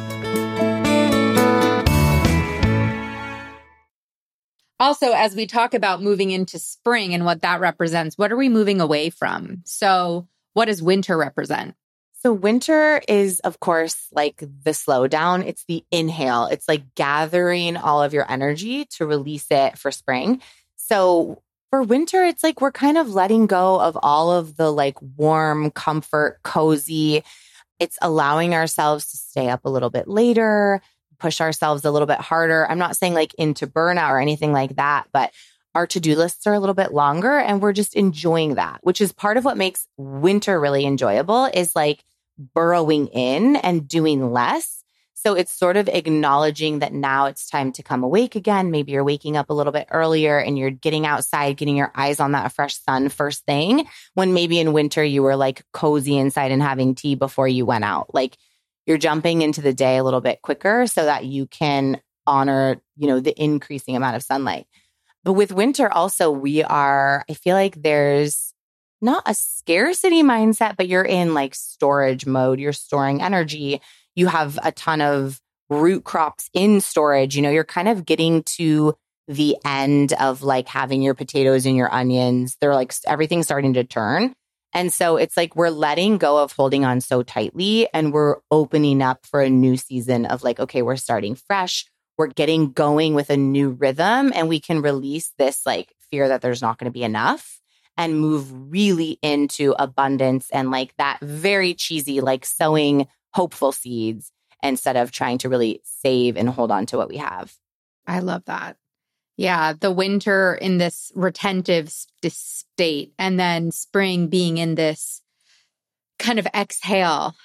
Also, as we talk about moving into spring and what that represents, what are we moving away from? So what does winter represent? So winter is, of course, like the slowdown. It's the inhale. It's like gathering all of your energy to release it for spring. So for winter, it's like we're kind of letting go of all of the like warm, comfort, cozy. It's allowing ourselves to stay up a little bit later, push ourselves a little bit harder. I'm not saying like into burnout or anything like that, but our to-do lists are a little bit longer and we're just enjoying that, which is part of what makes winter really enjoyable, is like burrowing in and doing less. So it's sort of acknowledging that now it's time to come awake again. Maybe you're waking up a little bit earlier and you're getting outside, getting your eyes on that fresh sun first thing, when maybe in winter you were like cozy inside and having tea before you went out. Like, you're jumping into the day a little bit quicker so that you can honor, you know, the increasing amount of sunlight. But with winter also, we are, I feel like there's not a scarcity mindset, but you're in like storage mode. You're storing energy. You have a ton of root crops in storage. You know, you're kind of getting to the end of like having your potatoes and your onions. They're like, everything's starting to turn. And so it's like we're letting go of holding on so tightly and we're opening up for a new season of like, okay, we're starting fresh. We're getting going with a new rhythm and we can release this like fear that there's not going to be enough and move really into abundance and like that very cheesy, like sowing hopeful seeds instead of trying to really save and hold on to what we have. I love that. Yeah, the winter in this retentive state and then spring being in this kind of exhale.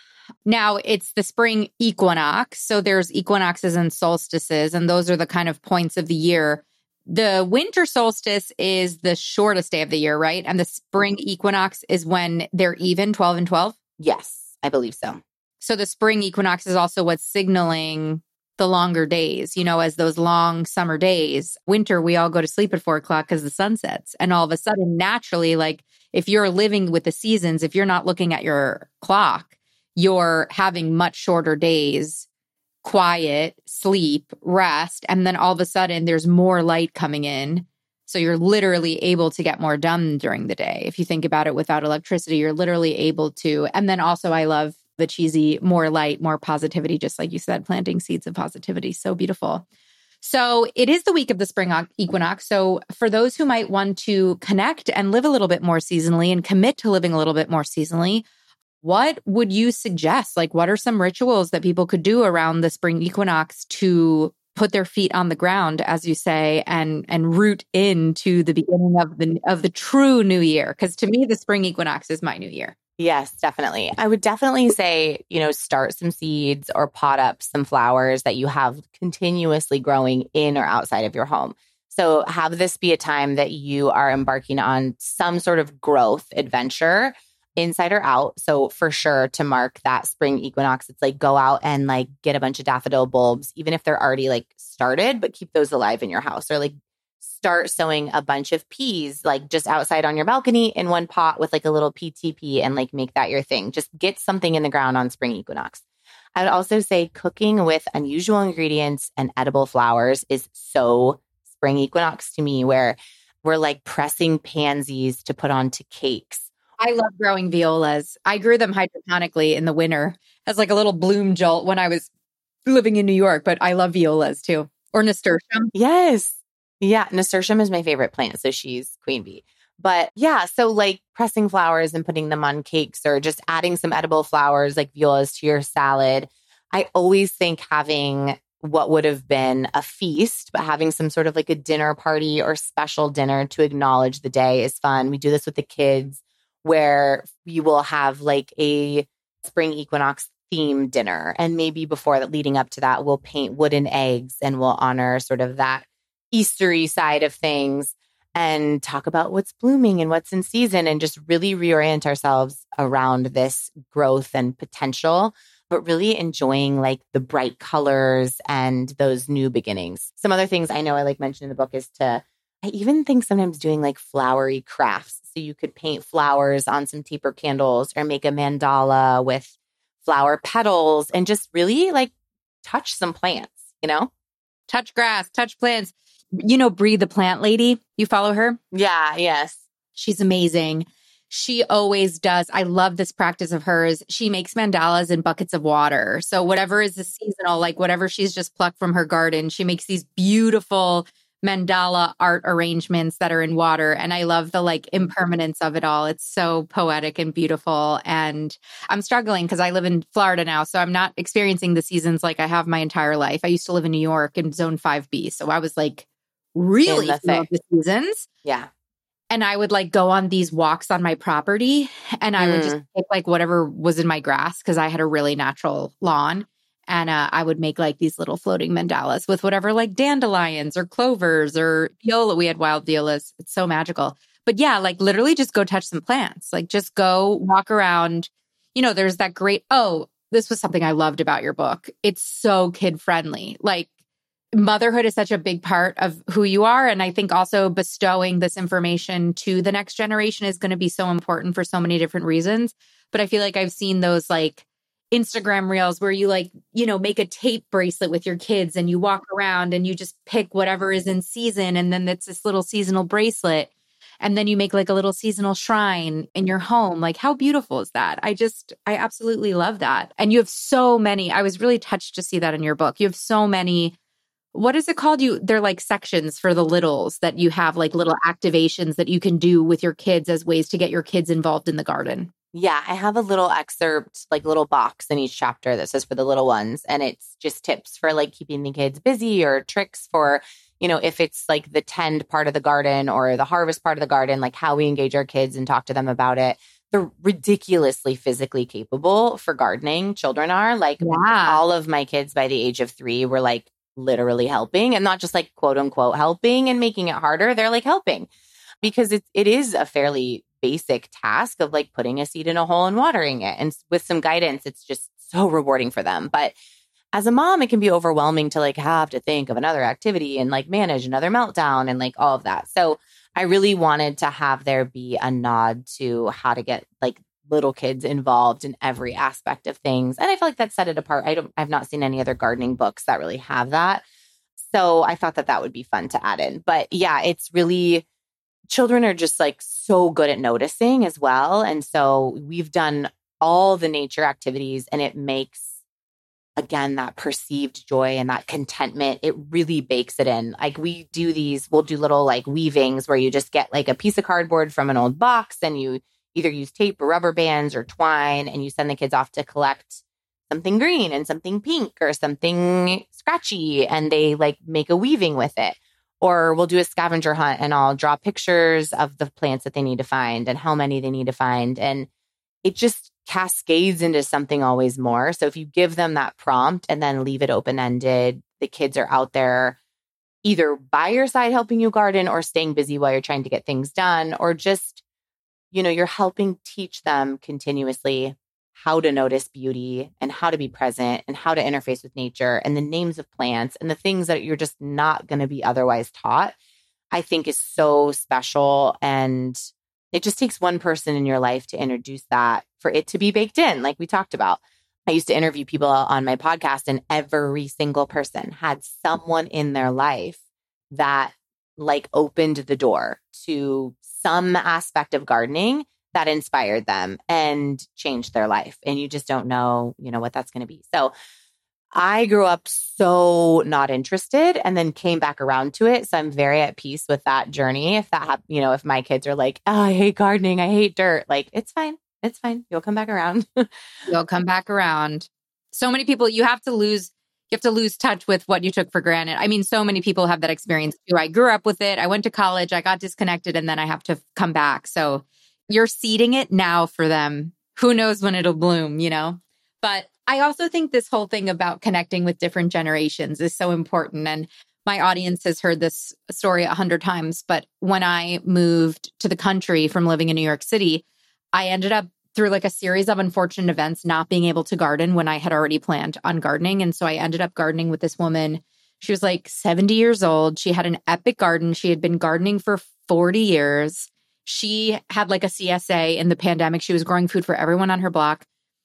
Now it's the spring equinox. So there's equinoxes and solstices, and those are the kind of points of the year. The winter solstice is the shortest day of the year, right? And the spring equinox is when they're even, twelve and twelve? Yes, I believe so. So the spring equinox is also what's signaling the longer days, you know, as those long summer days. Winter, we all go to sleep at four o'clock because the sun sets. And all of a sudden, naturally, like if you're living with the seasons, if you're not looking at your clock, you're having much shorter days, quiet, sleep, rest. And then all of a sudden, there's more light coming in. So you're literally able to get more done during the day. If you think about it, without electricity, you're literally able to. And then also, I love the cheesy, more light, more positivity, just like you said, planting seeds of positivity. So beautiful. So it is the week of the spring equinox. So for those who might want to connect and live a little bit more seasonally and commit to living a little bit more seasonally, what would you suggest? Like, what are some rituals that people could do around the spring equinox to put their feet on the ground, as you say, and and root into the beginning of the of the true new year? Because to me, the spring equinox is my new year. Yes, definitely. I would definitely say, you know, start some seeds or pot up some flowers that you have continuously growing in or outside of your home. So have this be a time that you are embarking on some sort of growth adventure, inside or out. So for sure, to mark that spring equinox, it's like go out and like get a bunch of daffodil bulbs, even if they're already like started, but keep those alive in your house. Or like start sowing a bunch of peas, like just outside on your balcony in one pot with like a little P T P, and like make that your thing. Just get something in the ground on spring equinox. I would also say cooking with unusual ingredients and edible flowers is so spring equinox to me, where we're like pressing pansies to put onto cakes. I love growing violas. I grew them hydroponically in the winter as like a little bloom jolt when I was living in New York, but I love violas too. Or nasturtium. Yes. Yeah, nasturtium is my favorite plant, so she's queen bee. But yeah, so like pressing flowers and putting them on cakes, or just adding some edible flowers like violas to your salad. I always think having what would have been a feast, but having some sort of like a dinner party or special dinner to acknowledge the day is fun. We do this with the kids, where you will have like a spring equinox themed dinner. And maybe before that, leading up to that, we'll paint wooden eggs and we'll honor sort of that Eastery side of things and talk about what's blooming and what's in season, and just really reorient ourselves around this growth and potential, but really enjoying like the bright colors and those new beginnings. Some other things I know I like mentioned in the book is to, I even think sometimes doing like flowery crafts. So you could paint flowers on some taper candles or make a mandala with flower petals and just really like touch some plants, you know? Touch grass, touch plants. You know, Bree, the plant lady, you follow her? Yeah, yes. She's amazing. She always does. I love this practice of hers. She makes mandalas in buckets of water. So whatever is the seasonal, like whatever she's just plucked from her garden, she makes these beautiful mandala art arrangements that are in water. And I love the like impermanence of it all. It's so poetic and beautiful. And I'm struggling because I live in Florida now. So I'm not experiencing the seasons like I have my entire life. I used to live in New York in zone five B. So I was like really In the full of the seasons. Yeah. And I would like go on these walks on my property, and I would just Mm. pick like whatever was in my grass because I had a really natural lawn. And uh, I would make like these little floating mandalas with whatever like dandelions or clovers or viola. We had wild violas. It's so magical. But yeah, like literally just go touch some plants. Like just go walk around. You know, there's that great, oh, this was something I loved about your book. It's so kid friendly. Like motherhood is such a big part of who you are. And I think also bestowing this information to the next generation is going to be so important for so many different reasons. But I feel like I've seen those like Instagram reels where you like, you know, make a tape bracelet with your kids and you walk around and you just pick whatever is in season. And then it's this little seasonal bracelet. And then you make like a little seasonal shrine in your home. Like how beautiful is that? I just, I absolutely love that. And you have so many, I was really touched to see that in your book. You have so many, what is it called? You, they're like sections for the littles that you have like little activations that you can do with your kids as ways to get your kids involved in the garden. Yeah, I have a little excerpt, like little box in each chapter that says for the little ones. And it's just tips for like keeping the kids busy, or tricks for, you know, if it's like the tend part of the garden or the harvest part of the garden, like how we engage our kids and talk to them about it. they're ridiculously physically capable for gardening. Children are like Yeah. all of my kids by the age of three were like literally helping, and not just like quote unquote helping and making it harder. They're like helping because it, it is a fairly basic task of like putting a seed in a hole and watering it. And with some guidance, it's just so rewarding for them. But as a mom, it can be overwhelming to like have to think of another activity and like manage another meltdown and like all of that. So I really wanted to have there be a nod to how to get like little kids involved in every aspect of things. And I feel like that set it apart. I don't, I've not seen any other gardening books that really have that. So I thought that that would be fun to add in. But yeah, it's really, children are just like so good at noticing as well. And so we've done all the nature activities, and it makes, again, that perceived joy and that contentment, it really bakes it in. Like we do these, we'll do little like weavings where you just get like a piece of cardboard from an old box, and you either use tape or rubber bands or twine, and you send the kids off to collect something green and something pink or something scratchy, and they like make a weaving with it. Or we'll do a scavenger hunt, and I'll draw pictures of the plants that they need to find and how many they need to find. And it just cascades into something always more. So if you give them that prompt and then leave it open-ended, the kids are out there either by your side helping you garden or staying busy while you're trying to get things done, or just, you know, you're helping teach them continuously how to notice beauty and how to be present and how to interface with nature and the names of plants and the things that you're just not going to be otherwise taught, I think is so special. And it just takes one person in your life to introduce that for it to be baked in, like we talked about. I used to interview people on my podcast, and every single person had someone in their life that like opened the door to some aspect of gardening that inspired them and changed their life. And you just don't know, you know, what that's going to be. So I grew up so not interested and then came back around to it. So I'm very at peace with that journey. If that, hap- you know, if my kids are like, oh, I hate gardening, I hate dirt, like it's fine. It's fine. You'll come back around. You'll come back around. So many people, you have to lose, you have to lose touch with what you took for granted. I mean, so many people have that experience too. I grew up with it. I went to college, I got disconnected, and then I have to come back. So you're seeding it now for them. Who knows when it'll bloom, you know? But I also think this whole thing about connecting with different generations is so important. And my audience has heard this story a hundred times. But when I moved to the country from living in New York City, I ended up through like a series of unfortunate events not being able to garden when I had already planned on gardening. And so I ended up gardening with this woman. She was like seventy years old. She had an epic garden. She had been gardening for forty years. She had like a C S A in the pandemic. She was growing food for everyone on her block.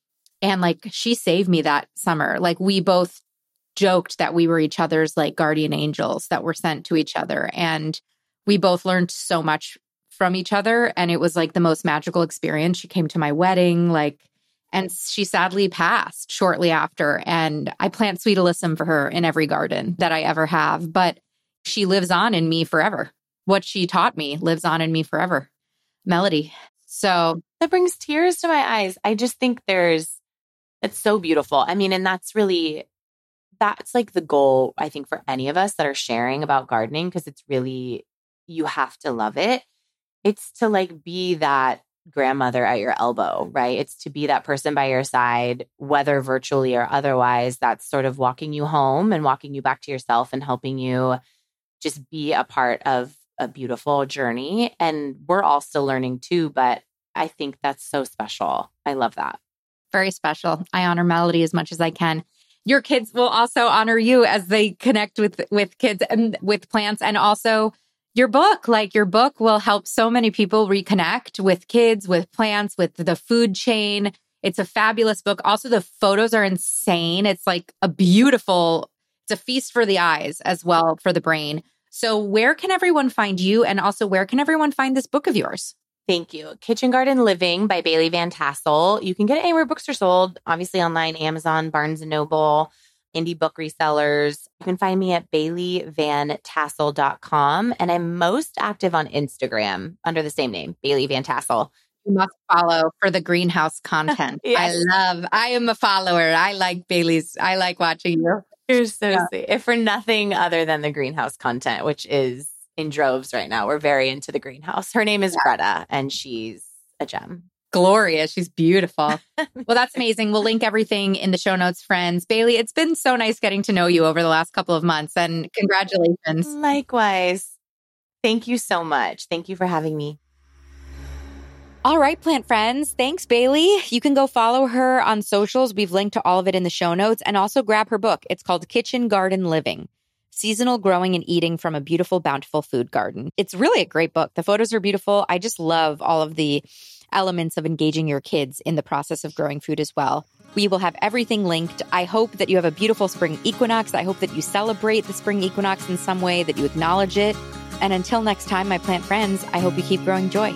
And like, she saved me that summer. Like, we both joked that we were each other's like guardian angels that were sent to each other. And we both learned so much from each other. And it was like the most magical experience. She came to my wedding, like, and she sadly passed shortly after. And I plant sweet alyssum for her in every garden that I ever have. But she lives on in me forever. What she taught me lives on in me forever. Melody. So that brings tears to my eyes. I just think there's, it's so beautiful. I mean, and that's really, that's like the goal, I think, for any of us that are sharing about gardening, because it's really, you have to love it. It's to like be that grandmother at your elbow, right? It's to be that person by your side, whether virtually or otherwise, that's sort of walking you home and walking you back to yourself and helping you just be a part of a beautiful journey. And we're all still learning too, but I think that's so special. I love that. Very special. I honor Melody as much as I can. Your kids will also honor you as they connect with, with kids and with plants. And also your book, like your book will help so many people reconnect with kids, with plants, with the food chain. It's a fabulous book. Also, the photos are insane. It's like a beautiful, it's a feast for the eyes as well for the brain. So where can everyone find you? And also, where can everyone find this book of yours? Thank you. Kitchen Garden Living by Bailey Van Tassel. You can get it anywhere books are sold, obviously online, Amazon, Barnes and Noble, indie book resellers. You can find me at bailey van tassel dot com. And I'm most active on Instagram under the same name, Bailey Van Tassel. You must follow for the greenhouse content. Yes. I love, I am a follower. I like Bailey's. I like watching you. You're so Yeah. sweet. If for nothing other than the greenhouse content, which is in droves right now. We're very into the greenhouse. Her name is Yeah. Greta, and she's a gem. glorious. She's beautiful. Well, that's amazing. We'll link everything in the show notes, friends. Bailey, it's been so nice getting to know you over the last couple of months, and congratulations. Likewise. Thank you so much. Thank you for having me. All right, plant friends. Thanks, Bailey. You can go follow her on socials. We've linked to all of it in the show notes, and also grab her book. It's called Kitchen Garden Living: Seasonal Growing and Eating from a Beautiful, Bountiful Food Garden. It's really a great book. The photos are beautiful. I just love all of the elements of engaging your kids in the process of growing food as well. We will have everything linked. I hope that you have a beautiful spring equinox. I hope that you celebrate the spring equinox in some way, that you acknowledge it. And until next time, my plant friends, I hope you keep growing joy.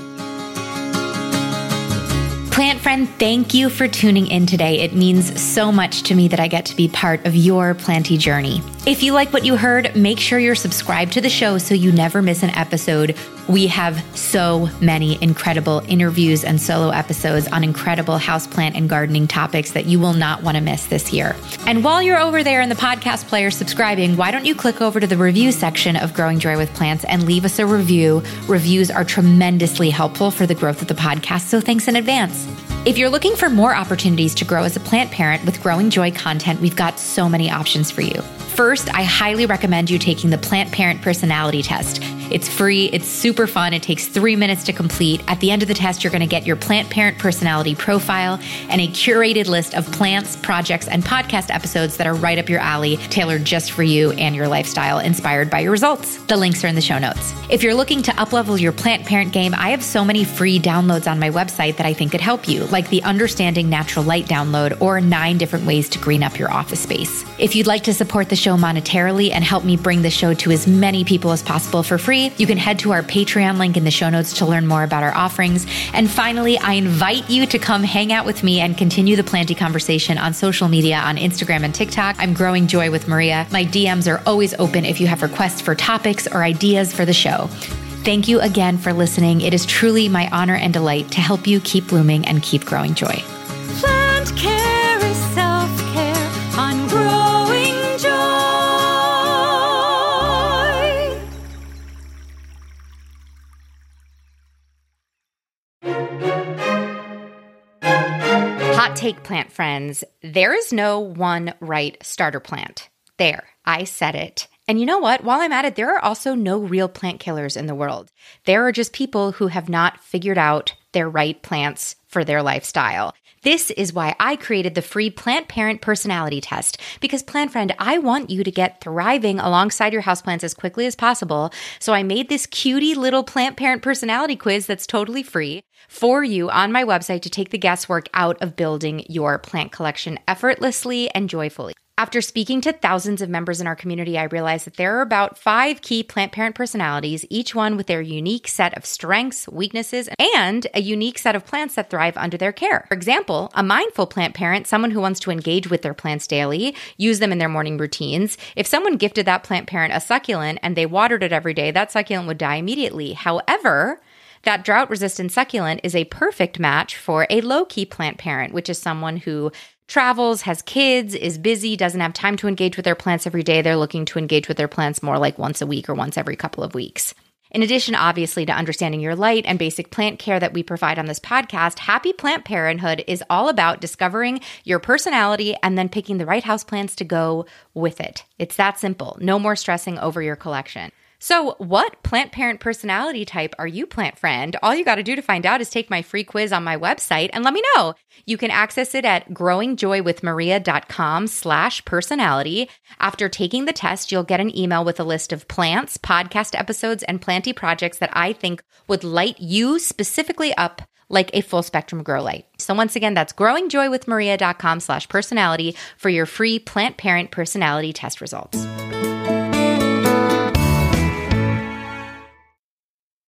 Plant friend, thank you for tuning in today. It means so much to me that I get to be part of your planty journey. If you like what you heard, make sure you're subscribed to the show so you never miss an episode. We have so many incredible interviews and solo episodes on incredible houseplant and gardening topics that you will not want to miss this year. And while you're over there in the podcast player subscribing, why don't you click over to the review section of Growing Joy with Plants and leave us a review? Reviews are tremendously helpful for the growth of the podcast, so thanks in advance. If you're looking for more opportunities to grow as a plant parent with Growing Joy content, we've got so many options for you. First, I highly recommend you taking the Plant Parent Personality Test. It's free, it's super fun, it takes three minutes to complete. At the end of the test, you're going to get your Plant Parent Personality profile and a curated list of plants, projects, and podcast episodes that are right up your alley, tailored just for you and your lifestyle, inspired by your results. The links are in the show notes. If you're looking to uplevel your plant parent game, I have so many free downloads on my website that I think could help you, like the Understanding Natural Light download or nine different ways to green up your office space. If you'd like to support the show monetarily and help me bring the show to as many people as possible for free, you can head to our Patreon link in the show notes to learn more about our offerings. And finally, I invite you to come hang out with me and continue the planty conversation on social media on Instagram and TikTok. I'm Growing Joy with Maria. My D Ms are always open if you have requests for topics or ideas for the show. Thank you again for listening. It is truly my honor and delight to help you keep blooming and keep growing joy. Plant care is self-care on Growing Joy. Hot take, plant friends. There is no one right starter plant. There, I said it. And you know what? While I'm at it, there are also no real plant killers in the world. There are just people who have not figured out their right plants for their lifestyle. This is why I created the free Plant Parent Personality Test. Because, plant friend, I want you to get thriving alongside your houseplants as quickly as possible. So I made this cutie little Plant Parent Personality Quiz that's totally free for you on my website to take the guesswork out of building your plant collection effortlessly and joyfully. After speaking to thousands of members in our community, I realized that there are about five key plant parent personalities, each one with their unique set of strengths, weaknesses, and a unique set of plants that thrive under their care. For example, a mindful plant parent, someone who wants to engage with their plants daily, use them in their morning routines. If someone gifted that plant parent a succulent and they watered it every day, that succulent would die immediately. However, that drought-resistant succulent is a perfect match for a low-key plant parent, which is someone who travels, has kids, is busy, doesn't have time to engage with their plants every day. They're looking to engage with their plants more like once a week or once every couple of weeks. In addition, obviously, to understanding your light and basic plant care that we provide on this podcast, Happy Plant Parenthood is all about discovering your personality and then picking the right houseplants to go with it. It's that simple. No more stressing over your collection. So what plant parent personality type are you, plant friend? All you got to do to find out is take my free quiz on my website and let me know. You can access it at growingjoywithmaria.com slash personality. After taking the test, you'll get an email with a list of plants, podcast episodes, and planty projects that I think would light you specifically up like a full spectrum grow light. So once again, that's growingjoywithmaria.com slash personality for your free plant parent personality test results.